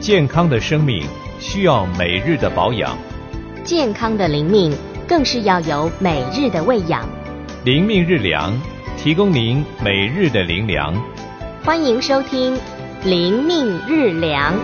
健康的生命需要每日的保养， 健康的灵命更是要有每日的喂养。 灵命日粮，提供您每日的灵粮。 欢迎收听灵命日粮。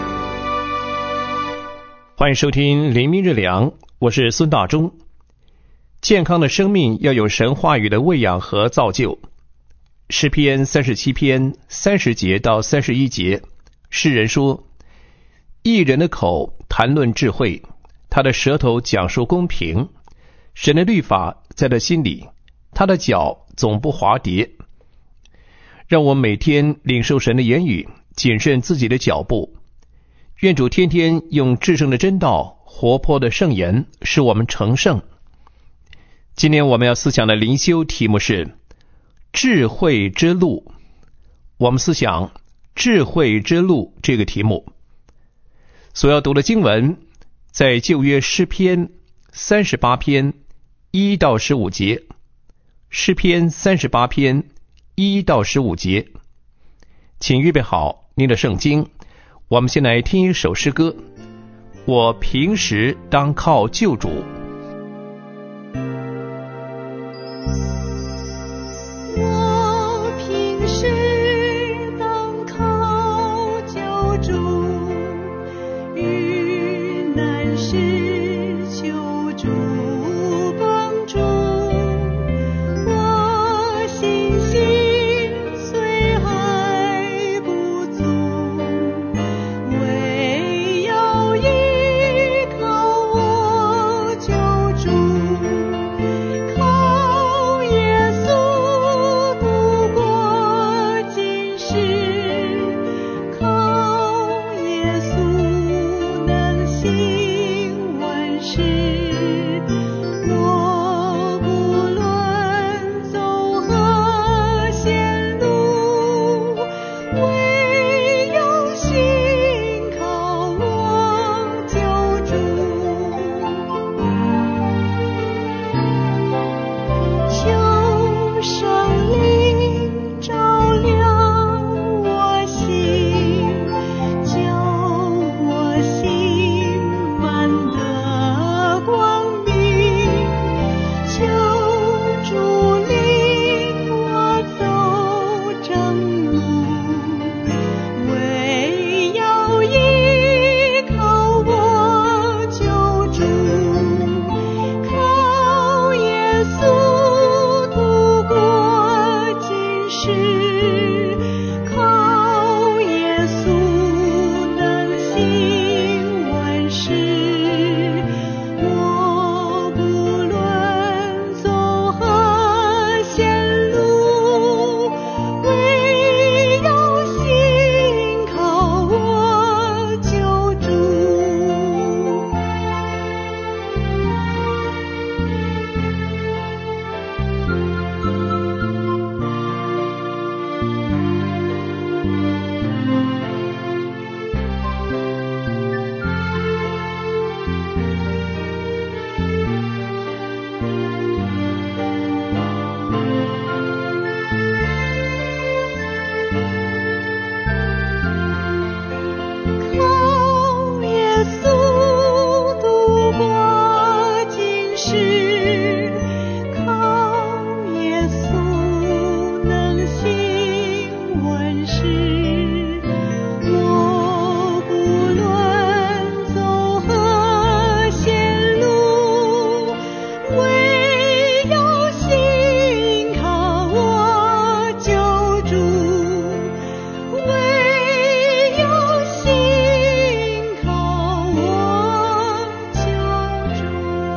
欢迎收听灵命日粮，我是孙大中。健康的生命要有神话语的喂养和造就。诗篇37篇30节到31节，诗人说：义人的口谈论智慧，他的舌头讲述公平。神的律法在他心里，他的脚总不滑跌。让我每天领受神的言语，谨慎自己的脚步。愿主天天用至圣的真道、活泼的圣言使我们成圣。今天我们要思想的灵修题目是智慧之路。我们思想智慧之路这个题目。所要读的经文在旧约诗篇38篇1到15节，诗篇38篇1到15节。请预备好您的圣经，我们先来听一首诗歌。我平时当靠救主。 我平时当靠救主，遇难时求主帮助。我信心虽还不足，唯有依靠我救主，靠耶稣度过今世，靠耶稣能行万事。我不论走何险路，唯有信靠我救主。求圣灵照亮我心，叫我心满得光明。求主领我走正路，唯有依靠我救主，靠耶稣度过今世，靠耶稣能行万事。我不论走何险路，唯有信靠我救主。靠耶稣度过今世，靠耶稣能行万事。我不论走何险路，唯有信靠我救主，唯有信靠我救主。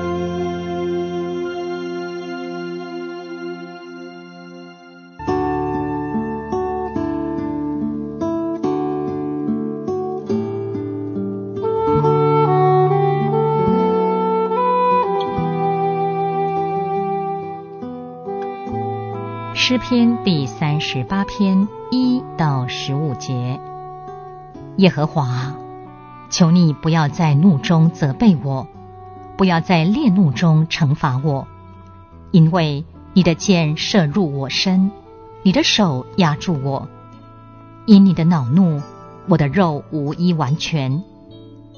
诗篇第38篇1到15节。耶和华，求你不要在怒中责备我，不要在烈怒中惩罚我，因为你的箭射入我身，你的手压住我。因你的恼怒，我的肉无一完全，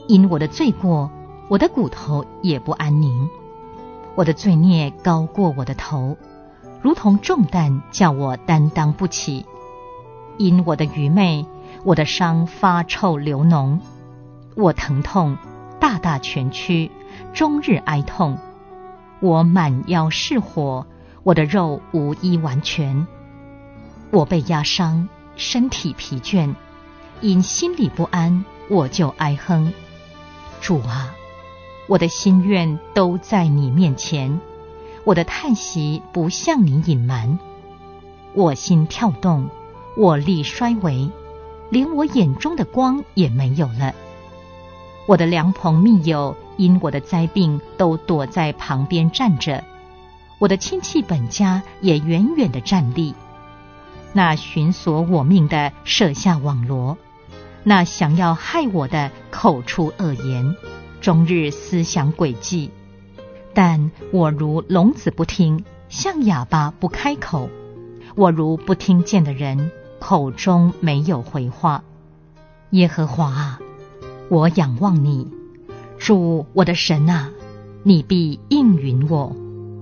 因我的罪过，我的骨头也不安宁。我的罪孽高过我的头，如同重担，叫我担当不起。因我的愚昧，我的伤发臭流脓，我疼痛，大大蜷曲，终日哀痛。我满腰是火，我的肉无一完全。我被压伤，身体疲倦，因心里不安，我就哀哼。主啊，我的心愿都在你面前，我的叹息不向你隐瞒。我心跳动，我力衰微，连我眼中的光也没有了。我的良朋密友因我的灾病都躲在旁边站着，我的亲戚本家也远远地站立。那寻索我命的设下网罗，那想要害我的口出恶言，终日思想诡计。但我如聋子不听，像哑巴不开口，我如不听见的人，口中没有回话。耶和华啊，我仰望你，主我的神啊，你必应允我。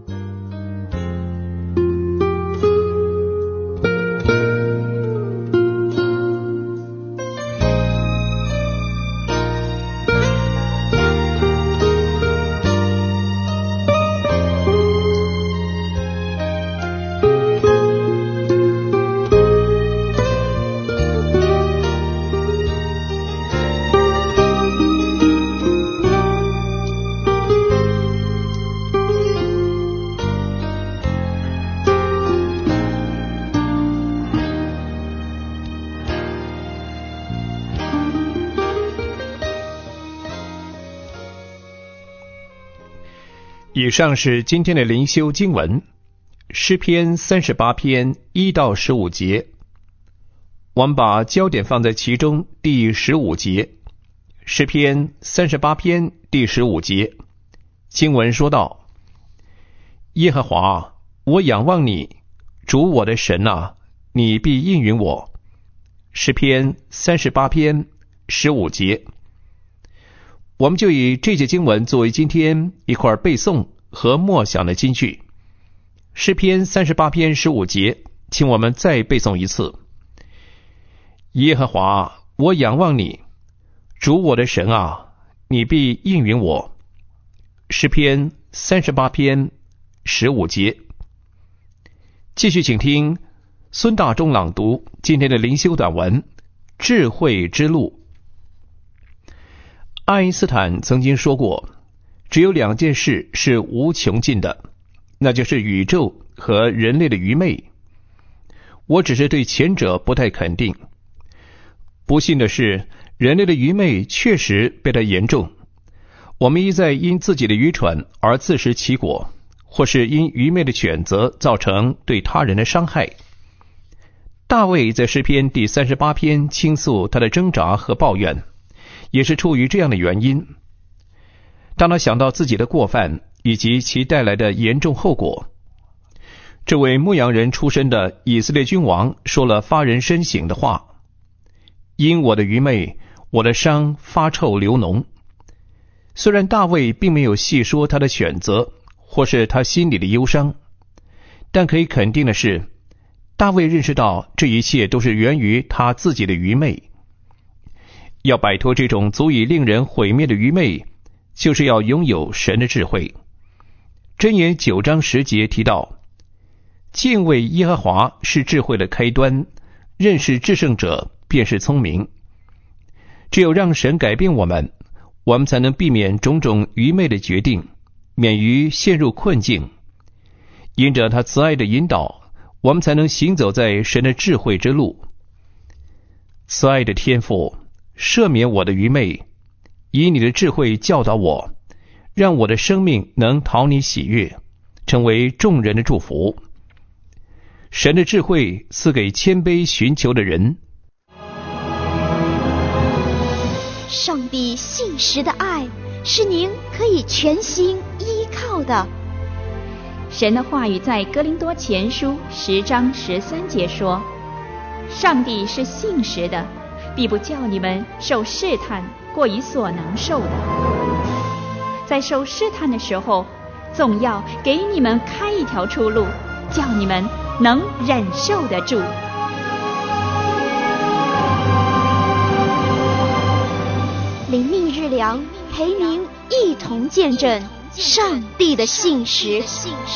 以上是今天的灵修经文，诗篇38篇1到15节。我们把焦点放在其中第15节，诗篇38篇第15节。经文说道：耶和华，我仰望你，主我的神啊，你必应允我。诗篇38篇15节。我们就以这节经文作为今天一块背诵和默想的金句。诗篇38篇15节，请我们再背诵一次。耶和华，我仰望你，主我的神啊，你必应允我。诗篇38篇15节。继续请听孙大中朗读今天的灵修短文《智慧之路》。爱因斯坦曾经说过，只有2件事是无穷尽的，那就是宇宙和人类的愚昧。我只是对前者不太肯定。不幸的是，人类的愚昧确实被他严重。我们一再因自己的愚蠢而自食其果，或是因愚昧的选择造成对他人的伤害。大卫在诗篇第38篇倾诉他的挣扎和抱怨，也是出于这样的原因。当他想到自己的过犯以及其带来的严重后果，这位牧羊人出身的以色列君王说了发人深省的话：因我的愚昧，我的伤发臭流脓。虽然大卫并没有细说他的选择或是他心里的忧伤，但可以肯定的是，大卫认识到这一切都是源于他自己的愚昧。要摆脱这种足以令人毁灭的愚昧，就是要拥有神的智慧。箴言9章10节提到，敬畏耶和华是智慧的开端，认识至圣者便是聪明。只有让神改变我们，我们才能避免种种愚昧的决定，免于陷入困境。因着他慈爱的引导，我们才能行走在神的智慧之路。慈爱的天父，赦免我的愚昧，以你的智慧教导我，让我的生命能讨你喜悦，成为众人的祝福。神的智慧赐给谦卑寻求的人。 上帝信实的爱是您可以全心依靠的。 神的话语在哥林多前书10章13节说，上帝是信实的， 必不叫你们受试探过于所能受的。在受试探的时候，总要给你们开一条出路，叫你们能忍受得住。 灵命日粮陪您一同见证上帝的信实。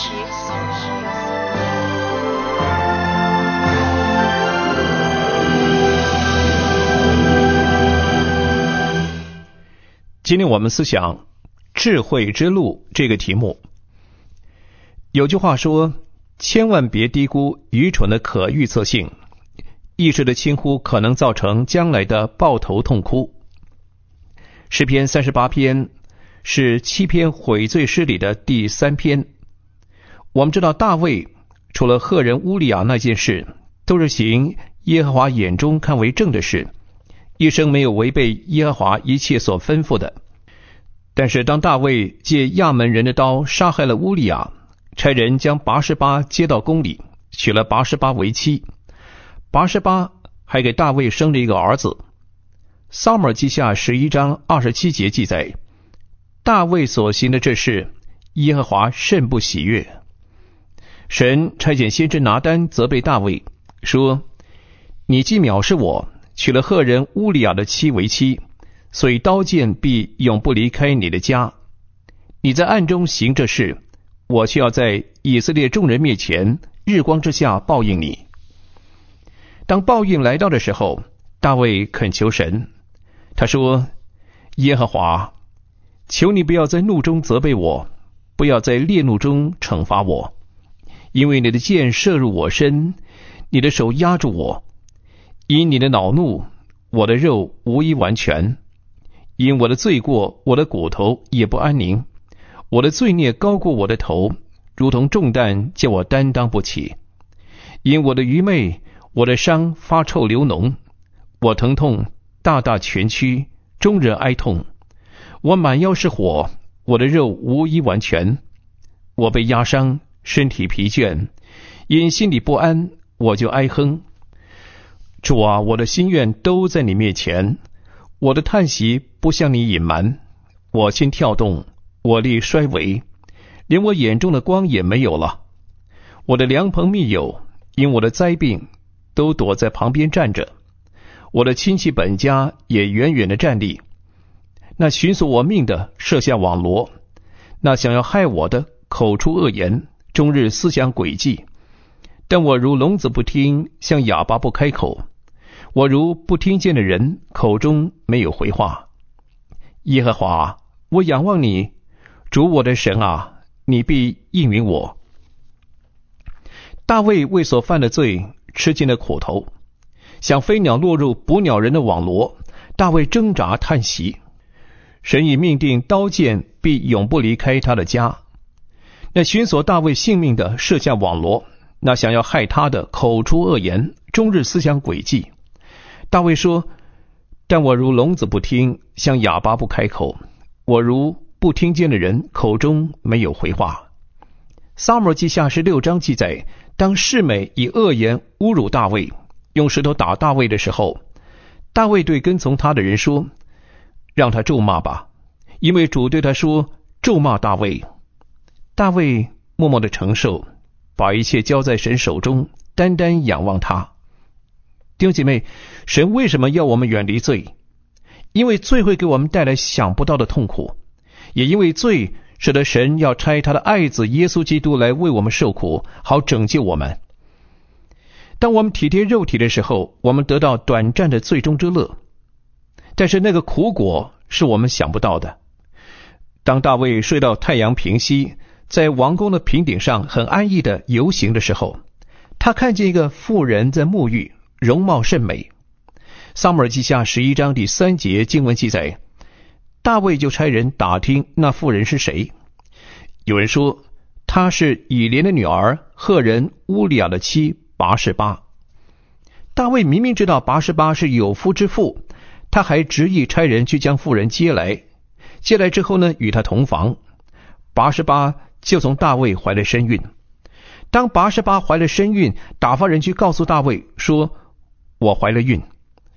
今天我们思想智慧之路这个题目。有句话说，千万别低估愚蠢的可预测性，一时的轻忽可能造成将来的抱头痛哭。诗篇38篇是7篇悔罪诗里的第3篇。我们知道大卫除了赫人乌利亚那件事，都是行耶和华眼中看为正的事，一生没有违背耶和华一切所吩咐的。但是当大卫借亚门人的刀杀害了乌利亚，差人将拔示巴接到宫里，娶了拔示巴为妻。拔示巴还给大卫生了一个儿子。撒母耳记下11章27节记载，大卫所行的这事，耶和华甚不喜悦。神差遣先知拿单责备大卫，说：你既藐视我，娶了赫人乌利亚的妻为妻，所以刀剑必永不离开你的家。你在暗中行这事，我却要在以色列众人面前日光之下报应你。当报应来到的时候，大卫恳求神，他说：耶和华，求你不要在怒中责备我，不要在烈怒中惩罚我，因为你的箭射入我身，你的手压住我。因你的恼怒，我的肉无一完全。因我的罪过，我的骨头也不安宁。我的罪孽高过我的头，如同重担，叫我担当不起。因我的愚昧，我的伤发臭流脓，我疼痛大大蜷曲，终日哀痛。我满腰是火，我的肉无一完全。我被压伤，身体疲倦，因心里不安，我就哀哼。主啊，我的心愿都在你面前，我的叹息不向你隐瞒。我心跳动，我力衰微，连我眼中的光也没有了。我的良朋密友因我的灾病都躲在旁边站着，我的亲戚本家也远远的站立。那寻索我命的设下网罗，那想要害我的口出恶言，终日思想诡计。但我如聋子不听，像哑巴不开口。我如不听见的人，口中没有回话。耶和华，我仰望你，主我的神啊，你必应允我。大卫为所犯的罪吃尽了苦头，像飞鸟落入捕鸟人的网罗，大卫挣扎叹息。神已命定刀剑必永不离开他的家。那寻索大卫性命的设下网罗，那想要害他的口出恶言，终日思想诡计。大卫说：但我如聋子不听，像哑巴不开口，我如不听见的人，口中没有回话。撒母耳记下16章记载，当示每以恶言侮辱大卫，用石头打大卫的时候，大卫对跟从他的人说：让他咒骂吧，因为主对他说，咒骂大卫。大卫默默的承受，把一切交在神手中，单单仰望他。弟兄姐妹，神为什么要我们远离罪？因为罪会给我们带来想不到的痛苦，也因为罪使得神要差他的爱子耶稣基督来为我们受苦，好拯救我们。当我们体贴肉体的时候，我们得到短暂的罪中之乐，但是那个苦果是我们想不到的。当大卫睡到太阳平息，在王宫的平顶上很安逸的游行的时候，他看见一个妇人在沐浴，容貌甚美。撒母耳记下11章第3节经文记载，大卫就差人打听那妇人是谁。有人说，她是以连的女儿赫人乌利亚的妻拔示巴。大卫明明知道拔示巴是有夫之妇，他还执意差人去将妇人接来。接来之后呢，与他同房。拔示巴就从大卫怀了身孕。当拔示巴怀了身孕，打发人去告诉大卫说，我怀了孕。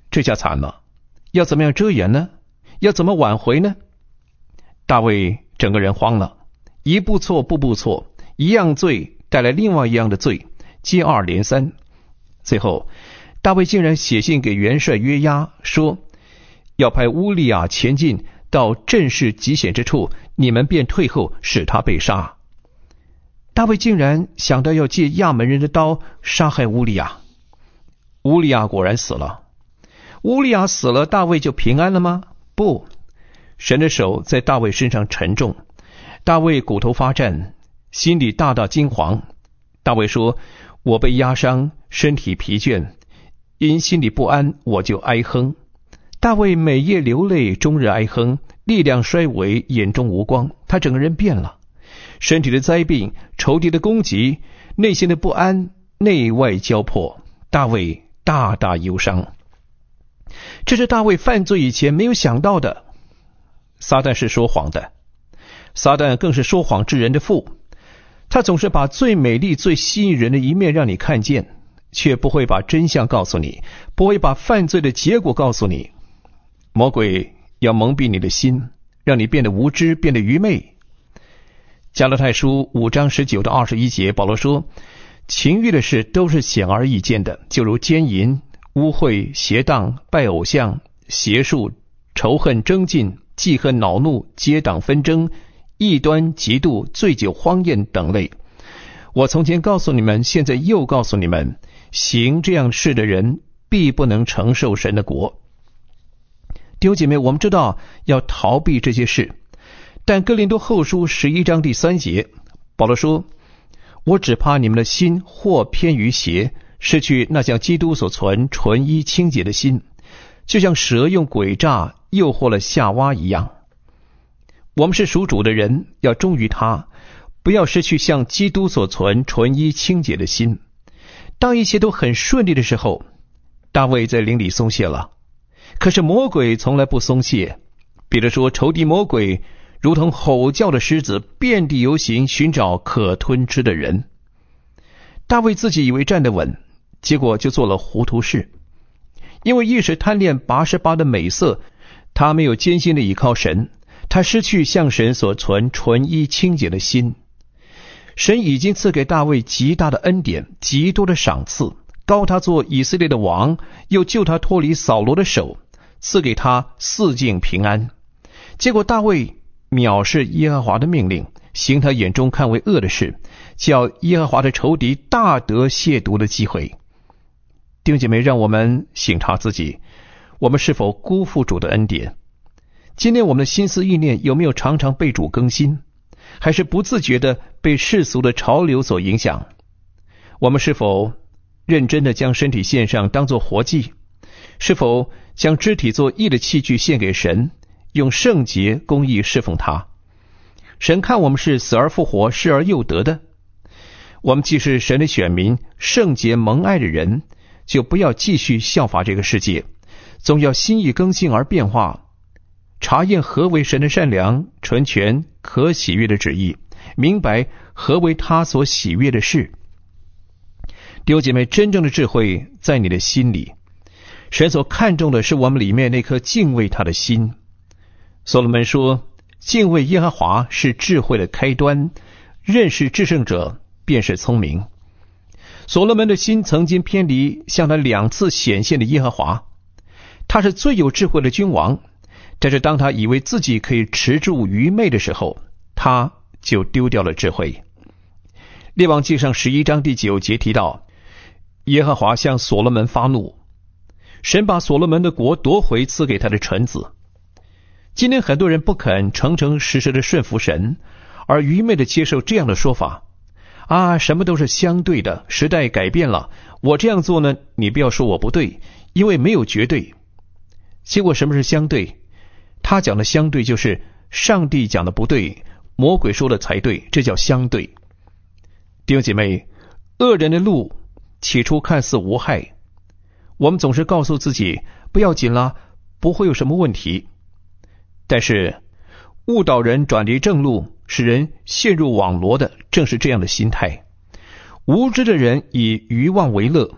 这下惨了，要怎么样遮掩呢？要怎么挽回呢？大卫整个人慌了，一步错步步错，一样罪带来另外一样的罪，接二连三。最后大卫竟然写信给元帅约押，说要派乌利亚前进到阵势极险之处，你们便退后，使他被杀。大卫竟然想到要借亚门人的刀杀害乌利亚。乌利亚果然死了。乌利亚死了，大卫就平安了吗？不，神的手在大卫身上沉重，大卫骨头发战，心里大大惊惶。大卫说，我被压伤，身体疲倦，因心里不安，我就哀哼。大卫每夜流泪，终日哀哼，力量衰微，眼中无光，他整个人变了。身体的灾病，仇敌的攻击，内心的不安，内外交迫，大卫大大忧伤。这是大卫犯罪以前没有想到的。撒旦是说谎的，撒旦更是说谎之人的父。他总是把最美丽最吸引人的一面让你看见，却不会把真相告诉你，不会把犯罪的结果告诉你。魔鬼要蒙蔽你的心，让你变得无知，变得愚昧。加拉太书5章19到21节，保罗说，情欲的事都是显而易见的，就如奸淫、污秽、邪荡、拜偶像、邪术、仇恨、争竞、记恨、恼怒、结党纷争、异端、嫉妒、醉酒、荒宴等类。我从前告诉你们，现在又告诉你们，行这样事的人必不能承受神的国。弟兄姐妹，我们知道要逃避这些事，但哥林多后书11章第3节，保罗说，我只怕你们的心或偏于邪，失去那像基督所存纯一清洁的心，就像蛇用诡诈诱惑了夏娃一样。我们是属主的人，要忠于他，不要失去像基督所存纯一清洁的心。当一切都很顺利的时候，大卫在灵里松懈了，可是魔鬼从来不松懈。彼得说，仇敌魔鬼如同吼叫的狮子，遍地游行，寻找可吞吃的人。大卫自己以为站得稳，结果就做了糊涂事。因为一时贪恋拔示巴的美色，他没有艰辛的倚靠神，他失去向神所存纯一清洁的心。神已经赐给大卫极大的恩典，极多的赏赐，膏他做以色列的王，又救他脱离扫罗的手，赐给他四境平安。结果大卫藐视耶和华的命令，行他眼中看为恶的事，叫耶和华的仇敌大得亵渎的机会。弟兄姐妹，让我们省察自己，我们是否辜负主的恩典？今天我们的心思意念有没有常常被主更新，还是不自觉地被世俗的潮流所影响？我们是否认真地将身体献上当作活祭？是否将肢体做义的器具献给神，用圣洁公义侍奉他？神看我们是死而复活，失而又得的。我们既是神的选民，圣洁蒙爱的人，就不要继续效法这个世界，总要心意更新而变化，查验何为神的善良、纯全、可喜悦的旨意，明白何为他所喜悦的事。弟兄姐妹，真正的智慧在你的心里，神所看重的是我们里面那颗敬畏他的心。所罗门说，敬畏耶和华是智慧的开端，认识至圣者便是聪明。所罗门的心曾经偏离向他2次显现的耶和华，他是最有智慧的君王，但是当他以为自己可以持住愚昧的时候，他就丢掉了智慧。列王纪上11章第9节提到，耶和华向所罗门发怒，神把所罗门的国夺回，赐给他的臣子。今天很多人不肯诚诚实实的顺服神，而愚昧的接受这样的说法，什么都是相对的，时代改变了，我这样做呢，你不要说我不对，因为没有绝对。结果什么是相对？他讲的相对就是上帝讲的不对，魔鬼说的才对，这叫相对。弟兄姐妹，恶人的路起初看似无害，我们总是告诉自己不要紧啦，不会有什么问题。但是误导人转离正路，使人陷入网罗的正是这样的心态。无知的人以愚妄为乐，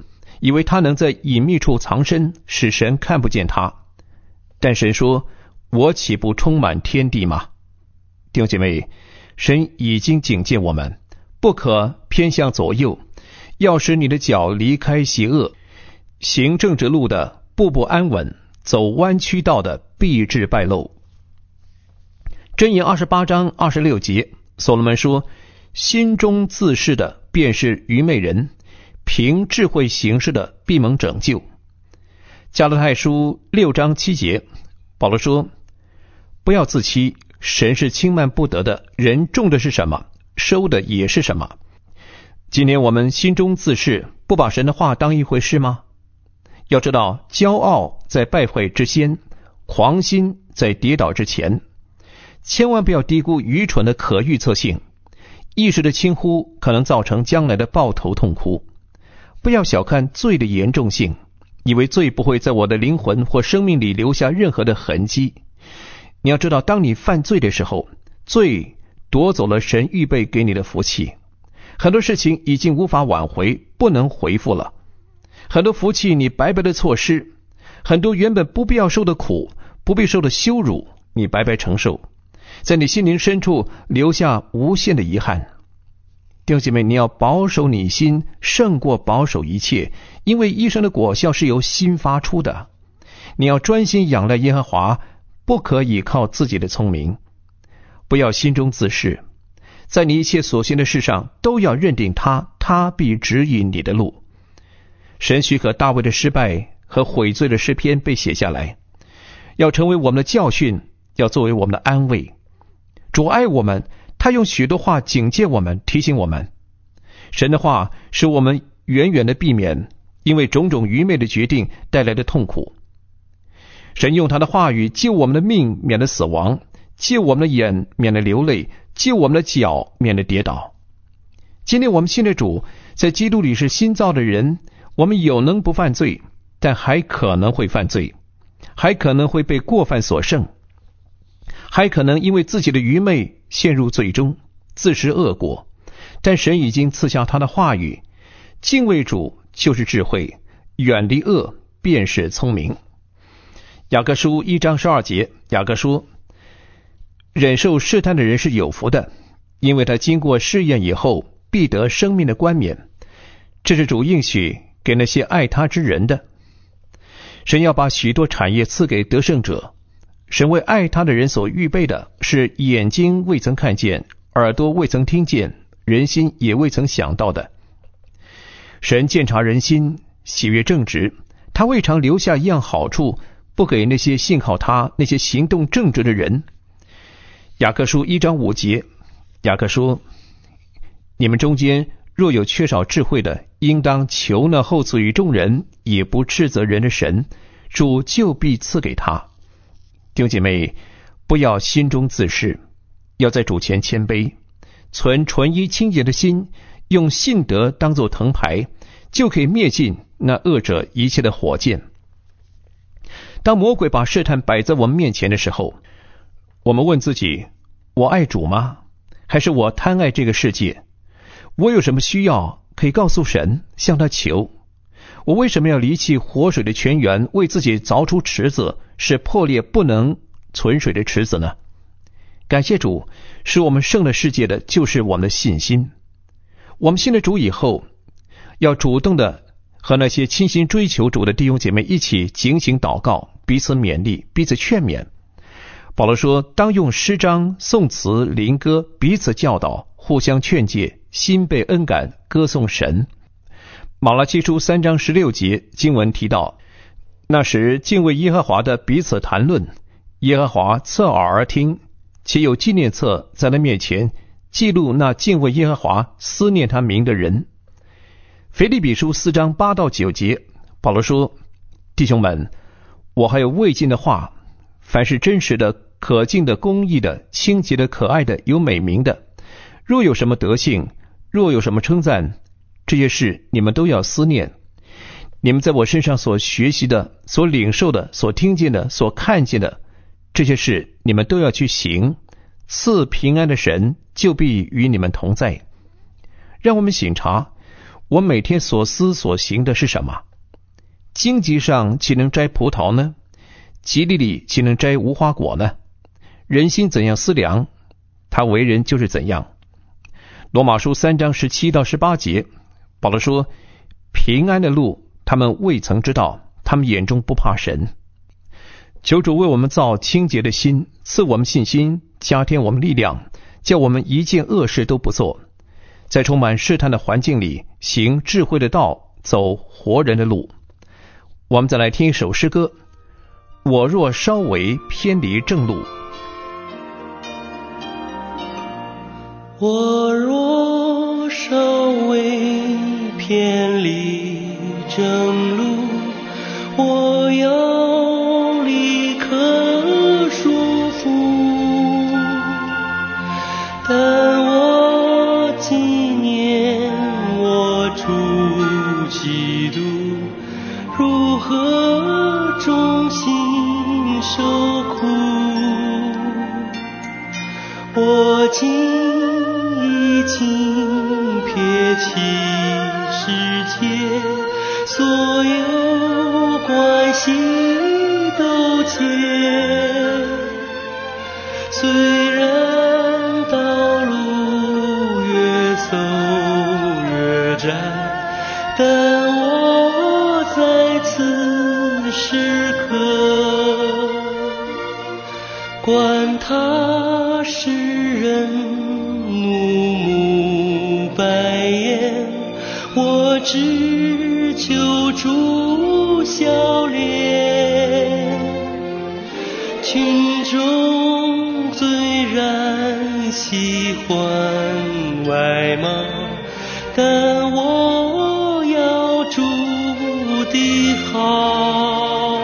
以为他能在隐秘处藏身，使神看不见他。但神说，我岂不充满天地吗？弟兄姐妹，神已经警戒我们，不可偏向左右，要使你的脚离开邪恶，行正直路的步步安稳，走弯曲道的必致败露。箴言28章26节，所罗门说，心中自恃的便是愚昧人，凭智慧行事的必蒙拯救。加拉太书6章7节，保罗说，不要自欺，神是轻慢不得的，人种的是什么，收的也是什么。今天我们心中自恃，不把神的话当一回事吗？要知道，骄傲在败坏之先，狂心在跌倒之前。千万不要低估愚蠢的可预测性，一时的轻忽可能造成将来的抱头痛哭。不要小看罪的严重性，以为罪不会在我的灵魂或生命里留下任何的痕迹。你要知道，当你犯罪的时候，罪夺走了神预备给你的福气，很多事情已经无法挽回，不能回复了。很多福气你白白的错失，很多原本不必要受的苦，不必受的羞辱，你白白承受，在你心灵深处留下无限的遗憾。弟兄姐妹，你要保守你心，胜过保守一切，因为一生的果效是由心发出的。你要专心仰赖耶和华，不可倚靠自己的聪明。不要心中自恃，在你一切所行的事上都要认定他必指引你的路。神许可大卫的失败和悔罪的诗篇被写下来，要成为我们的教训，要作为我们的安慰。主爱我们，他用许多话警戒我们，提醒我们。神的话使我们远远的避免因为种种愚昧的决定带来的痛苦。神用他的话语救我们的命免了死亡，救我们的眼免了流泪，救我们的脚免了跌倒。今天我们信的主，在基督里是新造的人，我们有能不犯罪，但还可能会犯罪，还可能会被过犯所胜，还可能因为自己的愚昧陷入罪中，自食恶果。但神已经赐下他的话语，敬畏主就是智慧，远离恶便是聪明。雅各书1章12节，雅各说，忍受试探的人是有福的，因为他经过试验以后，必得生命的冠冕。这是主应许给那些爱他之人的。神要把许多产业赐给得胜者，神为爱他的人所预备的是眼睛未曾看见，耳朵未曾听见，人心也未曾想到的。神鉴察人心，喜悦正直，他未尝留下一样好处，不给那些信靠他、那些行动正直的人。雅各书1章5节，雅各说，你们中间若有缺少智慧的，应当求那厚赐于众人，也不斥责人的神，主就必赐给他。弟兄姐妹，不要心中自恃，要在主前谦卑，存纯一清洁的心，用信德当作藤牌，就可以灭尽那恶者一切的火箭。当魔鬼把试探摆在我们面前的时候，我们问自己，我爱主吗？还是我贪爱这个世界？我有什么需要可以告诉神，向他求？我为什么要离弃活水的泉源，为自己凿出池子，是破裂不能存水的池子呢？感谢主，使我们胜了世界的就是我们的信心。我们信了主以后，要主动的和那些倾心追求主的弟兄姐妹一起警醒祷告，彼此勉励，彼此劝勉。保罗说，当用诗章、颂词、灵歌彼此教导，互相劝诫，心被恩感，歌颂神。马拉基书3章16节经文提到，那时敬畏耶和华的彼此谈论，耶和华侧耳而听，且有纪念册在他面前记录那敬畏耶和华、思念他名的人。腓立比书4章8到9节，保罗说，弟兄们，我还有未尽的话，凡是真实的、可敬的、公义的、清洁的、可爱的、有美名的，若有什么德性，若有什么称赞，这些事你们都要思念。你们在我身上所学习的、所领受的、所听见的、所看见的，这些事你们都要去行，赐平安的神就必与你们同在。让我们省察，我每天所思所行的是什么？ 荆棘上岂能摘葡萄呢？蒺藜里岂能摘无花果呢？人心怎样思量，他为人就是怎样。罗马书3章17到18节，保罗说，平安的路他们未曾知道，他们眼中不怕神。求主为我们造清洁的心，赐我们信心，加添我们力量，叫我们一件恶事都不做，在充满试探的环境里行智慧的道，走活人的路。我们再来听一首诗歌，我若稍微偏离正路。 我若稍微偏离正路，我要立刻束缚，但我纪念我主基督如何忠心受苦，我已经撇弃世界，所有关系都结。虽然道路越走越窄，但我在此时刻，管他世人我只求主笑脸，群众虽然喜欢外貌，但我要主的好。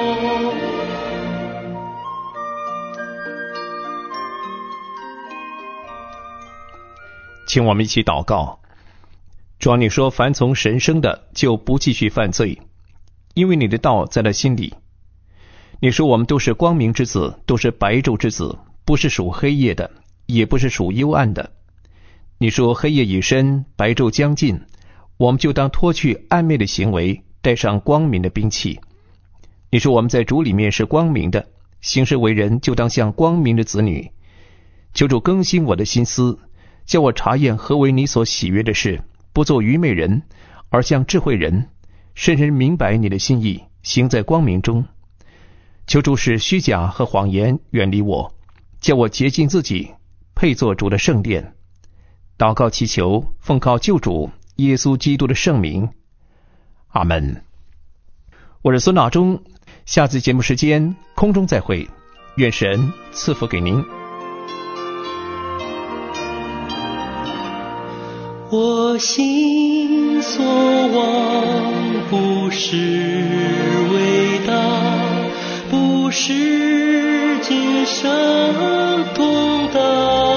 请我们一起祷告。主啊，你说凡从神生的就不继续犯罪，因为你的道在他心里。你说我们都是光明之子，都是白昼之子，不是属黑夜的，也不是属幽暗的。你说黑夜已深，白昼将近，我们就当脱去暗昧的行为，带上光明的兵器。你说我们在主里面是光明的，行事为人就当像光明的子女。求主更新我的心思，叫我查验何为你所喜悦的事，不做愚昧人，而像智慧人，深深明白你的心意，行在光明中。求主使虚假和谎言远离我，叫我洁净自己，配作主的圣殿。祷告祈求，奉靠救主耶稣基督的圣名，阿们。我是孙老忠，下次节目时间空中再会，愿神赐福给您。 我心所望不是伟大，不是今生通达，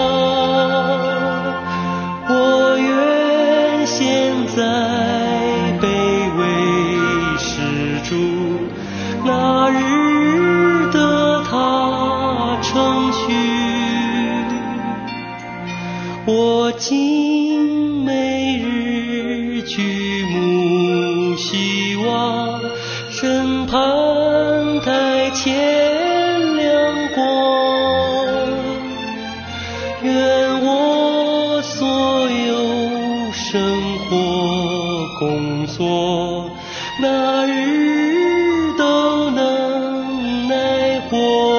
我愿现在卑微施主，那日得他成全。我今每日举目希望，审判台前亮光，愿我所有生活工作，那日都能耐活。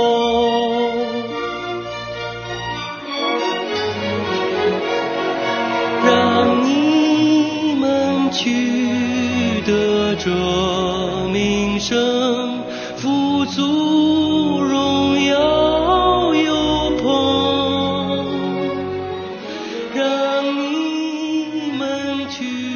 取得这名声，富足荣耀有朋，让你们去